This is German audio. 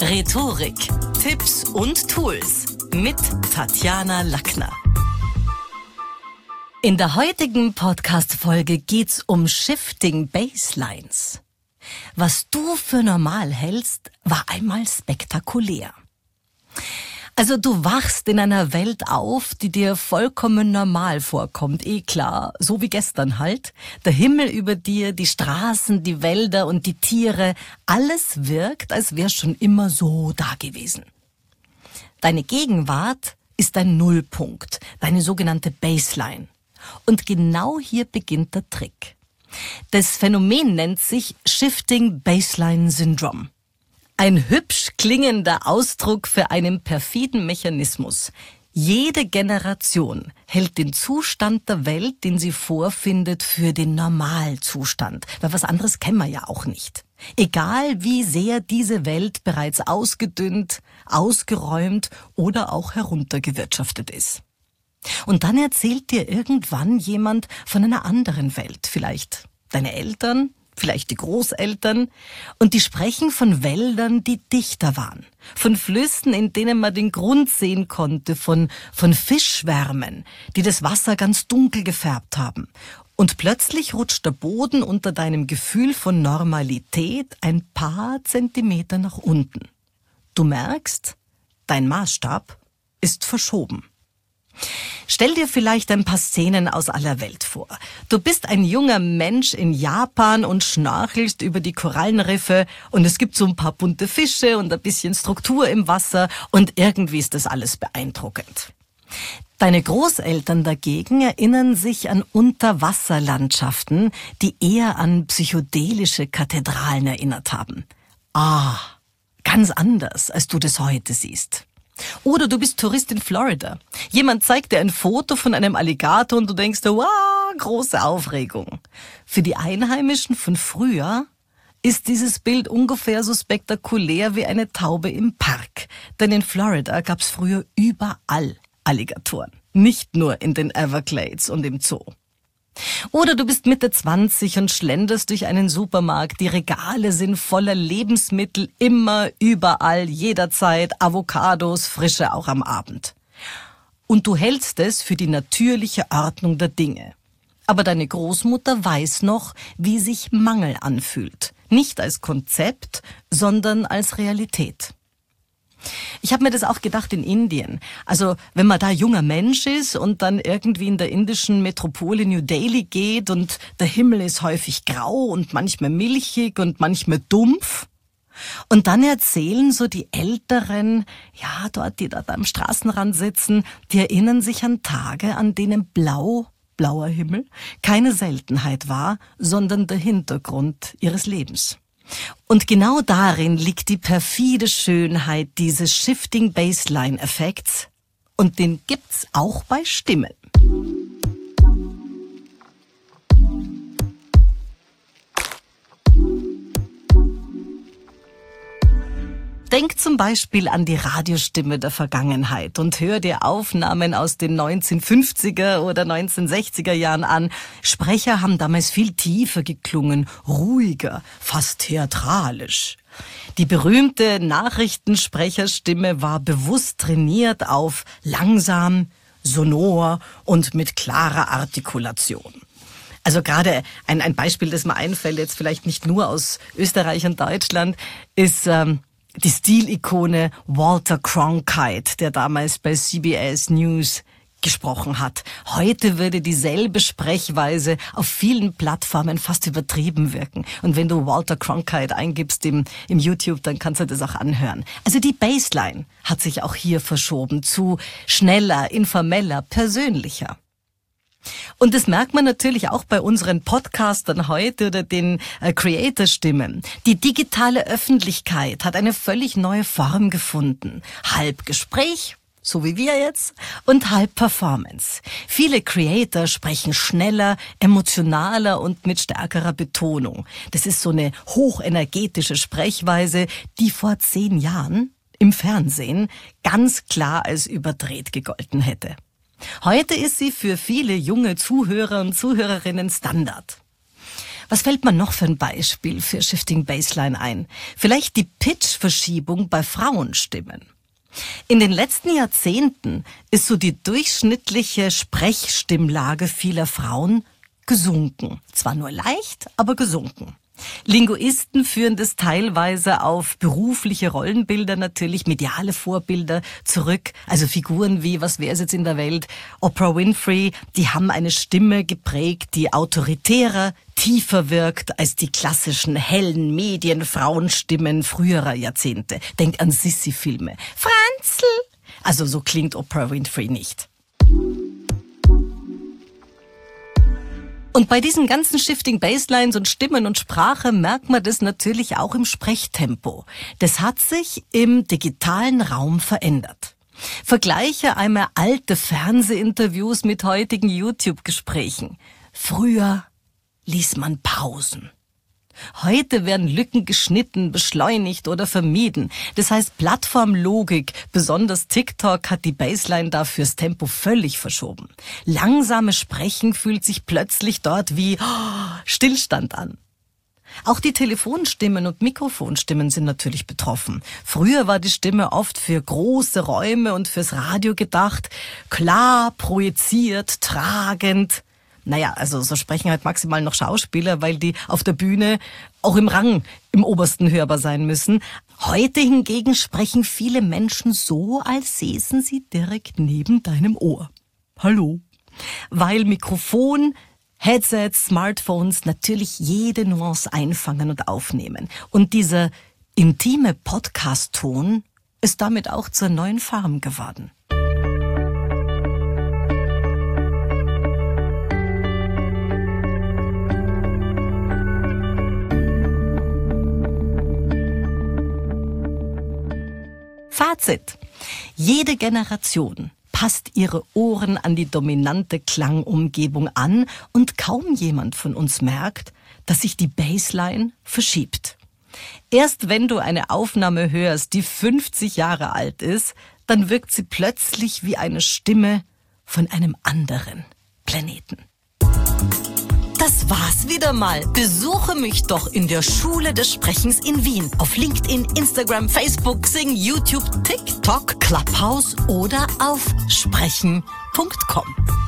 Rhetorik, Tipps und Tools mit Tatjana Lackner. In der heutigen Podcast-Folge geht's um Shifting Baselines. Was du für normal hältst, war einmal spektakulär. Also du wachst in einer Welt auf, die dir vollkommen normal vorkommt. Klar, so wie gestern halt. Der Himmel über dir, die Straßen, die Wälder und die Tiere, alles wirkt, als wär's schon immer so da gewesen. Deine Gegenwart ist dein Nullpunkt, deine sogenannte Baseline. Und genau hier beginnt der Trick. Das Phänomen nennt sich Shifting Baseline Syndrome. Ein hübsch klingender Ausdruck für einen perfiden Mechanismus. Jede Generation hält den Zustand der Welt, den sie vorfindet, für den Normalzustand. Weil was anderes kennen wir ja auch nicht. Egal wie sehr diese Welt bereits ausgedünnt, ausgeräumt oder auch heruntergewirtschaftet ist. Und dann erzählt dir irgendwann jemand von einer anderen Welt. Vielleicht deine Eltern, vielleicht die Großeltern. Und die sprechen von Wäldern, die dichter waren. Von Flüssen, in denen man den Grund sehen konnte. Von Fischschwärmen, die das Wasser ganz dunkel gefärbt haben. Und plötzlich rutscht der Boden unter deinem Gefühl von Normalität ein paar Zentimeter nach unten. Du merkst, dein Maßstab ist verschoben. Stell dir vielleicht ein paar Szenen aus aller Welt vor. Du bist ein junger Mensch in Japan und schnorchelst über die Korallenriffe und es gibt so ein paar bunte Fische und ein bisschen Struktur im Wasser und irgendwie ist das alles beeindruckend. Deine Großeltern dagegen erinnern sich an Unterwasserlandschaften, die eher an psychedelische Kathedralen erinnert haben. Ganz anders, als du das heute siehst. Oder du bist Tourist in Florida. Jemand zeigt dir ein Foto von einem Alligator und du denkst, wow, große Aufregung. Für die Einheimischen von früher ist dieses Bild ungefähr so spektakulär wie eine Taube im Park. Denn in Florida gab's früher überall Alligatoren. Nicht nur in den Everglades und im Zoo. Oder du bist Mitte 20 und schlenderst durch einen Supermarkt. Die Regale sind voller Lebensmittel, immer, überall, jederzeit, Avocados, Frische auch am Abend. Und du hältst es für die natürliche Ordnung der Dinge. Aber deine Großmutter weiß noch, wie sich Mangel anfühlt. Nicht als Konzept, sondern als Realität. Ich habe mir das auch gedacht in Indien. Also wenn man da junger Mensch ist und dann irgendwie in der indischen Metropole New Delhi geht und der Himmel ist häufig grau und manchmal milchig und manchmal dumpf. Und dann erzählen so die Älteren, die dort am Straßenrand sitzen, die erinnern sich an Tage, an denen blauer Himmel, keine Seltenheit war, sondern der Hintergrund ihres Lebens. Und genau darin liegt die perfide Schönheit dieses Shifting Baseline Effekts. Und den gibt's auch bei Stimmen. Denk zum Beispiel an die Radiostimme der Vergangenheit und hör dir Aufnahmen aus den 1950er oder 1960er Jahren an. Sprecher haben damals viel tiefer geklungen, ruhiger, fast theatralisch. Die berühmte Nachrichtensprecherstimme war bewusst trainiert auf langsam, sonor und mit klarer Artikulation. Also gerade ein Beispiel, das mir einfällt, jetzt vielleicht nicht nur aus Österreich und Deutschland, ist die Stilikone Walter Cronkite, der damals bei CBS News gesprochen hat. Heute würde dieselbe Sprechweise auf vielen Plattformen fast übertrieben wirken. Und wenn du Walter Cronkite eingibst im YouTube, dann kannst du das auch anhören. Also die Baseline hat sich auch hier verschoben zu schneller, informeller, persönlicher. Und das merkt man natürlich auch bei unseren Podcastern heute oder den Creator-Stimmen. Die digitale Öffentlichkeit hat eine völlig neue Form gefunden. Halb Gespräch, so wie wir jetzt, und halb Performance. Viele Creator sprechen schneller, emotionaler und mit stärkerer Betonung. Das ist so eine hochenergetische Sprechweise, die vor 10 Jahren im Fernsehen ganz klar als überdreht gegolten hätte. Heute ist sie für viele junge Zuhörer und Zuhörerinnen Standard. Was fällt mir noch für ein Beispiel für Shifting Baseline ein? Vielleicht die Pitch-Verschiebung bei Frauenstimmen. In den letzten Jahrzehnten ist so die durchschnittliche Sprechstimmlage vieler Frauen gesunken. Zwar nur leicht, aber gesunken. Linguisten führen das teilweise auf berufliche Rollenbilder natürlich, mediale Vorbilder zurück. Also Figuren wie, was wäre es jetzt in der Welt, Oprah Winfrey, die haben eine Stimme geprägt, die autoritärer, tiefer wirkt als die klassischen hellen Medienfrauenstimmen früherer Jahrzehnte. Denkt an Sissi-Filme. Franzl! Also so klingt Oprah Winfrey nicht. Und bei diesen ganzen Shifting Baselines und Stimmen und Sprache merkt man das natürlich auch im Sprechtempo. Das hat sich im digitalen Raum verändert. Vergleiche einmal alte Fernsehinterviews mit heutigen YouTube-Gesprächen. Früher ließ man Pausen. Heute werden Lücken geschnitten, beschleunigt oder vermieden. Das heißt Plattformlogik, besonders TikTok, hat die Baseline da fürs Tempo völlig verschoben. Langsames Sprechen fühlt sich plötzlich dort wie Stillstand an. Auch die Telefonstimmen und Mikrofonstimmen sind natürlich betroffen. Früher war die Stimme oft für große Räume und fürs Radio gedacht, klar, projiziert, tragend. Naja, also so sprechen halt maximal noch Schauspieler, weil die auf der Bühne auch im Rang im Obersten hörbar sein müssen. Heute hingegen sprechen viele Menschen so, als säßen sie direkt neben deinem Ohr. Hallo. Weil Mikrofon, Headsets, Smartphones natürlich jede Nuance einfangen und aufnehmen. Und dieser intime Podcast-Ton ist damit auch zur neuen Form geworden. Fazit. Jede Generation passt ihre Ohren an die dominante Klangumgebung an und kaum jemand von uns merkt, dass sich die Bassline verschiebt. Erst wenn du eine Aufnahme hörst, die 50 Jahre alt ist, dann wirkt sie plötzlich wie eine Stimme von einem anderen Planeten. Das war's wieder mal. Besuche mich doch in der Schule des Sprechens in Wien. Auf LinkedIn, Instagram, Facebook, Xing, YouTube, TikTok, Clubhouse oder auf sprechen.com.